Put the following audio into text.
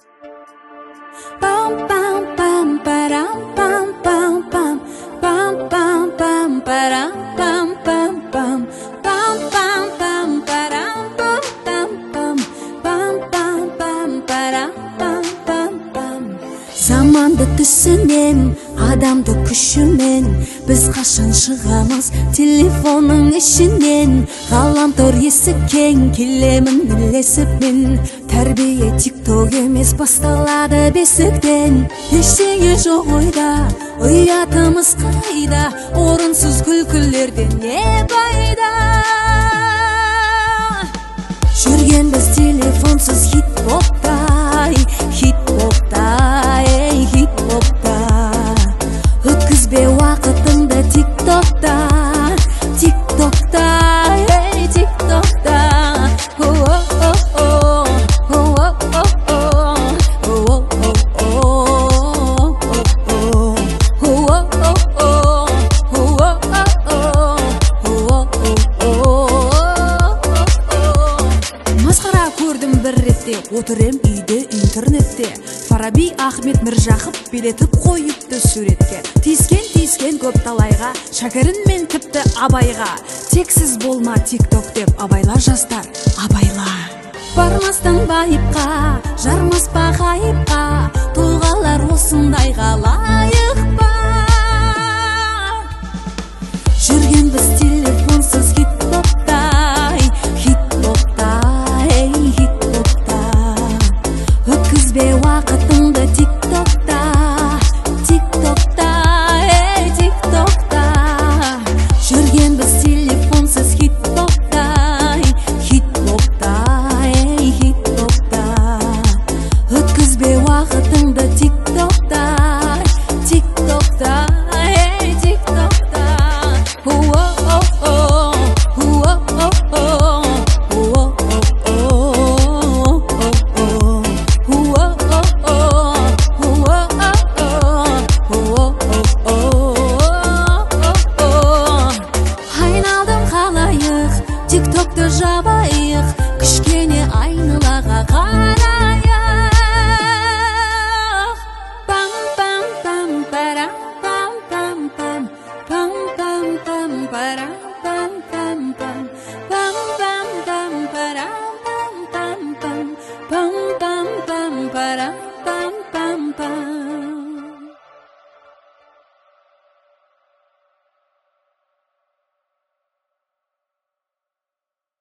Pam pam pam param pam pam pam pam pam pam param pam pam pam pam pam pam param pam pam pam pam pam pam param pam pam pam. Заманды түсінен, адамды күшімен, біз қашан шығамыз телефонның ішінен. Ғаламтор есі кең, келемін ілесіп мен. Тәрбие тикток емес, басталады бесіктен. Ештеңе жоқ ойда, ұятымыз қайда, орынсыз күлкілерден не пайда. Жүргенбіз телефонсыз хит-поптай, хит-поптай, хит-попта. Өткізбе уақытыңды тиктокта, тиктокта, тиктокта. Масқара көрдім бір ретте, отырем үйде интернетте. Фараби, Ахмет, Міржақып билетіп қойыпты суретке. Тиіскен көп талайға, шәкірін тіпті абайға. Тексіз болма тикток деп абайла жастар, абайла. Бармастан байыпқа, жармаспа ғайыпқа, тұлғалар осындайға лайық па. Жүргенбіз телефонсыз хит-поптай, хит-поптай, хит-попта. Өткізбе уақытыңды